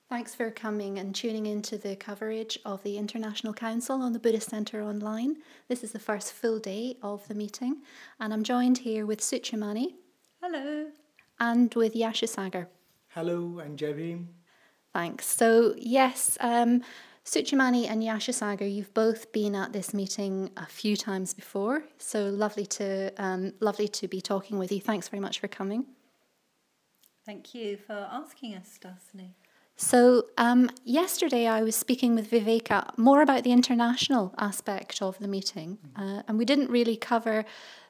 Thanks for coming and tuning into the coverage of the International Council on the Buddhist Centre Online. This is the first full day of the meeting, and I'm joined here with Suchimani. Hello. And with Yashasagar. Hello, and Javim. Thanks. So, yes, Suchimani and Yashasagar, you've both been at this meeting a few times before, so lovely to be talking with you. Thanks very much for coming. Thank you for asking us, Dasni. So yesterday I was speaking with Viveka more about the international aspect of the meeting, and we didn't really cover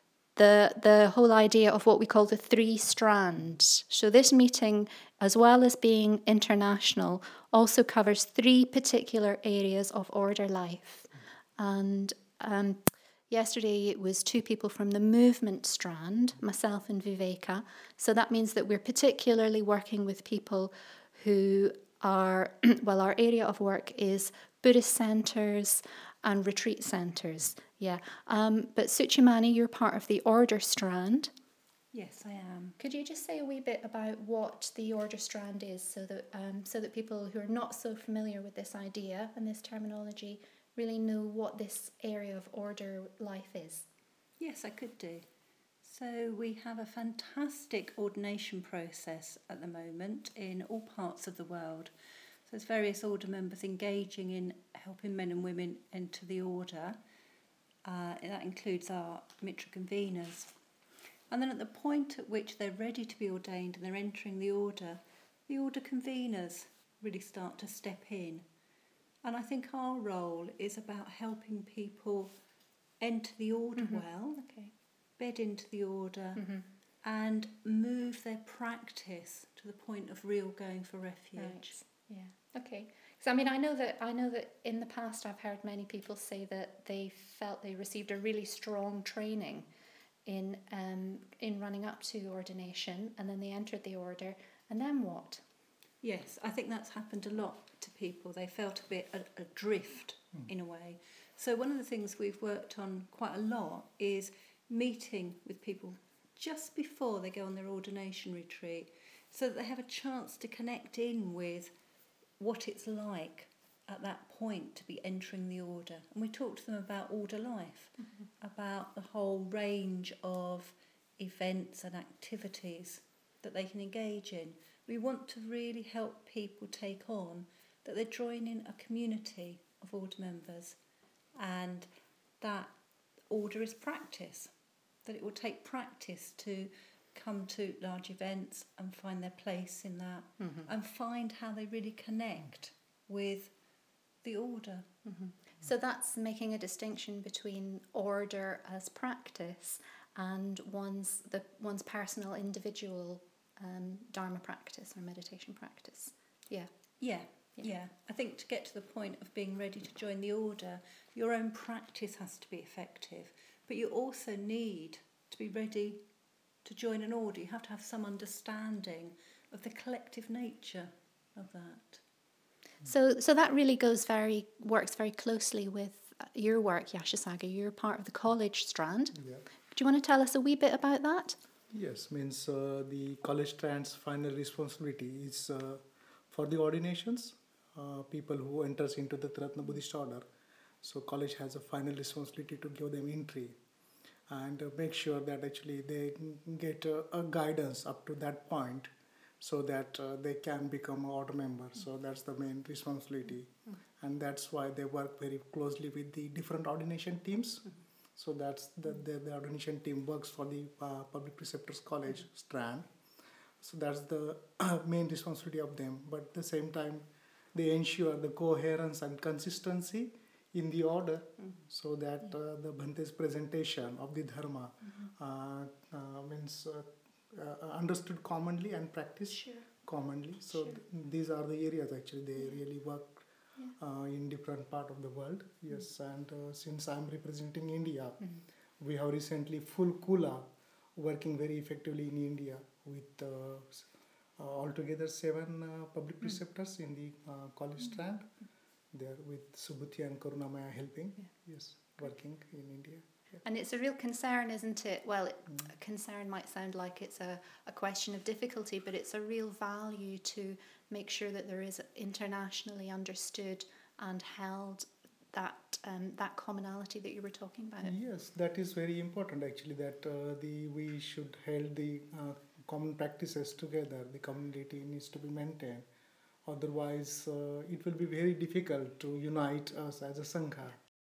the whole idea of what we call the three strands. So this meeting, as well as being international, also covers three particular areas of order life. And yesterday it was two people from the movement strand, myself and Viveka. So that means that we're particularly working with people who are, well, our area of work is Buddhist centres and retreat centres. Yeah. But Suchimani, you're part of the order strand. Yes, I am. Could you just say a wee bit about what the order strand is so that people who are not so familiar with this idea and this terminology really know what this area of order life is? Yes, I could do. So we have a fantastic ordination process at the moment in all parts of the world. So there's various order members engaging in helping men and women enter the order. That includes our Mitra conveners. And then at the point at which they're ready to be ordained and they're entering the order conveners really start to step in. And I think our role is about helping people enter the order well, bed into the order, and move their practice to the point of real going for refuge. Right. Yeah. Okay. So I know that in the past I've heard many people say that they felt they received a really strong training in running up to ordination, and then they entered the order, and then what? Yes, I think that's happened a lot to people. They felt a bit adrift in a way. So one of the things we've worked on quite a lot is meeting with people just before they go on their ordination retreat so that they have a chance to connect in with what it's like at that point to be entering the order. And we talk to them about order life, about the whole range of events and activities that they can engage in. We want to really help people take on that they're joining a community of order members, and that order is practice, that it will take practice to come to large events and find their place in that, and find how they really connect with the order. So that's making a distinction between order as practice and one's personal individual Dharma practice or meditation practice. Yeah. I think to get to the point of being ready to join the order, your own practice has to be effective, but you also need to be ready to join an order. You have to have some understanding of the collective nature of that. So that really works very closely with your work, Yashasagar. You're part of the college strand. Yeah. Do you want to tell us a wee bit about that? Yes, the college strand's final responsibility is for the ordinations, people who enters into the Triratna Buddhist order. So college has a final responsibility to give them entry and make sure that actually they get a guidance up to that point so that they can become an order member. So that's the main responsibility. And that's why they work very closely with the different ordination teams. So that's the ordination team works for the Public Preceptors College strand. So that's the main responsibility of them. But at the same time, they ensure the coherence and consistency in the order so that the Bhante's presentation of the Dharma understood commonly and practiced commonly. So these are the areas actually they really work in different part of the world. Yes, and since I'm representing India, we have recently full Kula working very effectively in India with altogether 7 public preceptors in the college strand. There with Subhuti and Karunamaya helping, working in India. Yeah. And it's a real concern, isn't it? Well, a concern might sound like it's a question of difficulty, but it's a real value to make sure that there is internationally understood and held that commonality that you were talking about. Yes, that is very important actually, that we should hold the common practices together. The community needs to be maintained. Otherwise, it will be very difficult to unite us as a Sangha.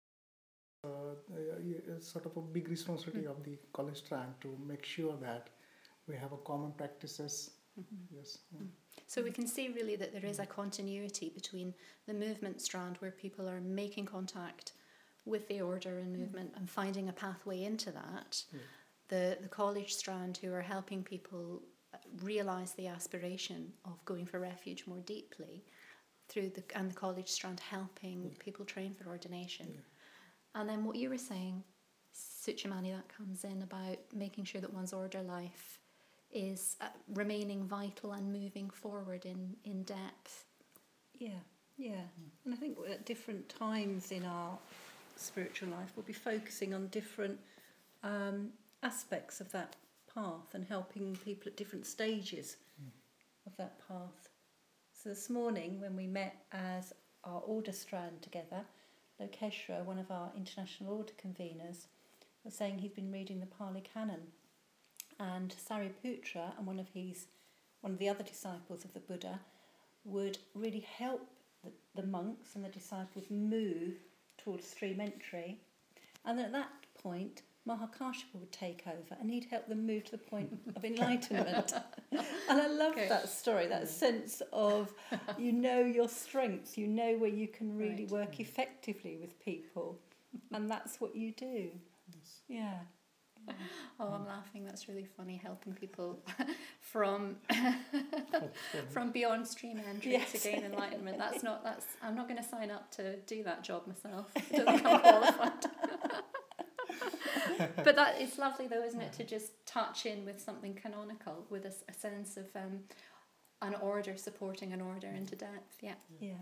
It's sort of a big responsibility of the college strand to make sure that we have a common practices. Yes. So we can see really that there is a continuity between the movement strand, where people are making contact with the order and movement and finding a pathway into that. The college strand, who are helping people realise the aspiration of going for refuge more deeply, and the college strand helping people train for ordination. And then what you were saying, Suchimani, that comes in about making sure that one's order life is remaining vital and moving forward in depth. Yeah. And I think at different times in our spiritual life, we'll be focusing on different aspects of that path and helping people at different stages of that path. So this morning, when we met as our order strand together, Lokeshra, one of our international order conveners, was saying he'd been reading the Pali Canon, and Sariputra, and one of the other disciples of the Buddha, would really help the monks and the disciples move towards stream entry, and at that point Mahakashapa would take over and he'd help them move to the point of enlightenment. And I love that story, that sense of you know your strengths, you know where you can really work effectively with people, and that's what you do. Yeah. Oh, I'm laughing. That's really funny, helping people from beyond stream entry to gain enlightenment. I'm not going to sign up to do that job myself. I don't think I'm qualified. But it's lovely though, isn't it, to just touch in with something canonical, with a sense of an order supporting an order into depth. Yep.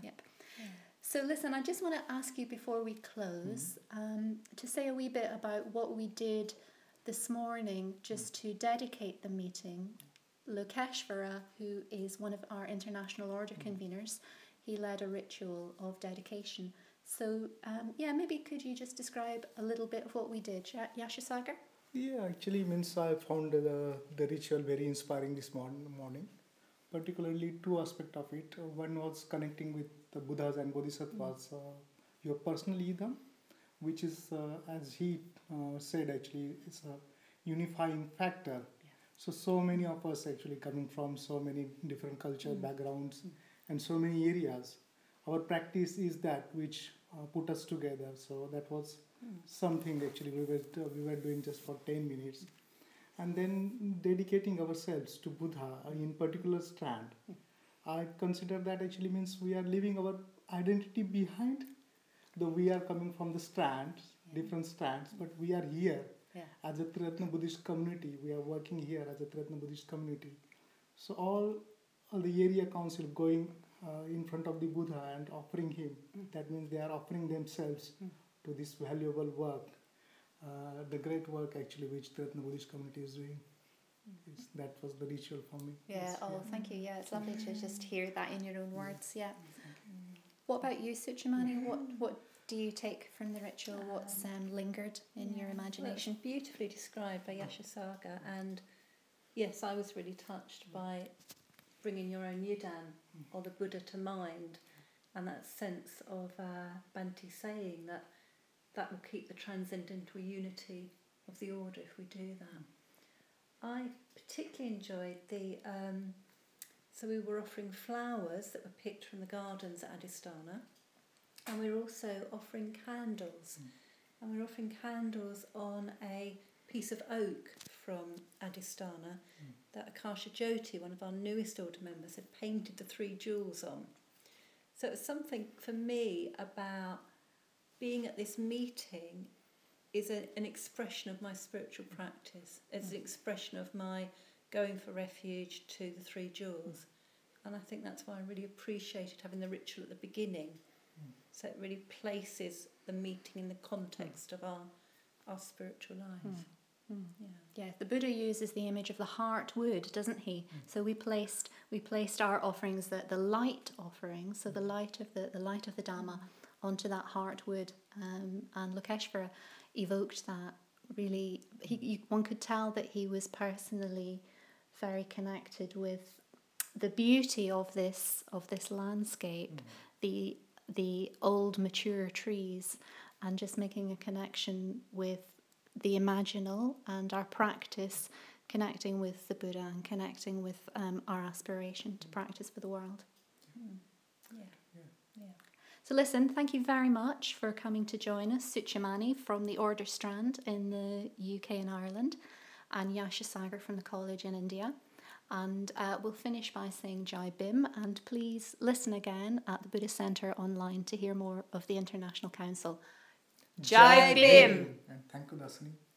So listen, I just want to ask you before we close to say a wee bit about what we did this morning just to dedicate the meeting. Lokeshvara, who is one of our international order conveners, he led a ritual of dedication. So maybe could you just describe a little bit of what we did, Yashasagar? Yeah, actually means I found the ritual very inspiring this morning. Particularly two aspects of it. One was connecting with the Buddhas and Bodhisattvas, your personal idham, which is, as he said, actually, it's a unifying factor. So many of us actually coming from so many different cultural backgrounds and so many areas. Our practice is that which put us together. So that was something actually we were doing just for 10 minutes. And then dedicating ourselves to Buddha in particular strand. I consider that actually means we are leaving our identity behind, though we are coming from the strands, different strands, but we are here as a Triratna Buddhist community. We are working here as a Triratna Buddhist community. So all the area council going in front of the Buddha and offering him, that means they are offering themselves to this valuable work, the great work actually which Triratna Buddhist community is doing. That was the ritual for me. Thank you. It's lovely to just hear that in your own words. What about you, Suchimani? What do you take from the ritual? What's lingered in your imagination? Well, beautifully described by Yashasagar, and yes, I was really touched by bringing your own Yidam or the Buddha to mind, and that sense of Bhante saying that will keep the transcendental unity of the order if we do that. I particularly enjoyed so we were offering flowers that were picked from the gardens at Adhisthana, and we were also offering candles. And we were offering candles on a piece of oak from Adhisthana that Akasha Jyoti, one of our newest order members, had painted the 3 jewels on. So it was something for me about being at this meeting is an expression of my spiritual practice. It's an expression of my going for refuge to the 3 jewels. And I think that's why I really appreciated having the ritual at the beginning. So it really places the meeting in the context of our spiritual life. Yeah, the Buddha uses the image of the heart wood, doesn't he? So we placed our offerings, the light offerings, so the light of the Dhamma, onto that heart wood, and Lokeshvara evoked that. Really, one could tell that he was personally very connected with the beauty of this landscape, the old mature trees, and just making a connection with the imaginal and our practice, connecting with the Buddha and connecting with our aspiration to practice for the world. So listen, thank you very much for coming to join us, Suchimani from the Order Strand in the UK and Ireland, and Yasha Sagar from the college in India. And we'll finish by saying Jai Bhim, and please listen again at the Buddhist Centre online to hear more of the International Council. Jai Bhim! And thank you, Dasani.